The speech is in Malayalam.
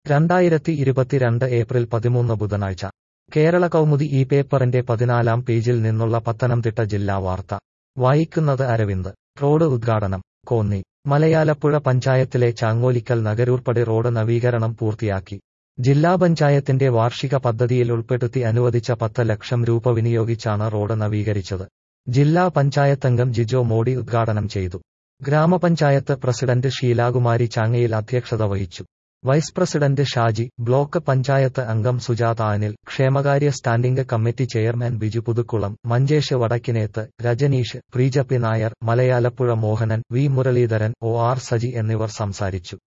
2022 ഏപ്രിൽ 13 ബുധനാഴ്ച കേരള കൗമുദി ഈ പേപ്പറിന്റെ 14-ാം പേജിൽ നിന്നുള്ള പത്തനംതിട്ട ജില്ലാ വാർത്ത വായിക്കുന്നത് അരവിന്ദ്. റോഡ് ഉദ്ഘാടനം കോന്നി. മലയാലപ്പുഴ പഞ്ചായത്തിലെ ചാങ്ങോലിക്കൽ നഗരൂർപ്പടി റോഡ് നവീകരണം പൂർത്തിയാക്കി. ജില്ലാ പഞ്ചായത്തിന്റെ വാർഷിക പദ്ധതിയിൽ ഉൾപ്പെടുത്തി അനുവദിച്ച 10 ലക്ഷം രൂപ വിനിയോഗിച്ചാണ് റോഡ് നവീകരിച്ചത്. ജില്ലാ പഞ്ചായത്തംഗം ജിജോ മോഡി ഉദ്ഘാടനം ചെയ്തു. ഗ്രാമപഞ്ചായത്ത് പ്രസിഡന്റ് ഷീലാകുമാരി ചാങ്ങയിൽ അധ്യക്ഷത വഹിച്ചു. Vice president Shaji, block panchayat അംഗം സുജാത അനിൽ, ക്ഷേമകാര്യ standing committee chairman Biju Puthukkulam, Manchesh Vadakkinethu, Rajaneesh, പ്രീജപ്പി Nair, Malayalappuzha Mohanan, V Muraleedharan, O R Saji എന്നിവർ സംസാരിച്ചു.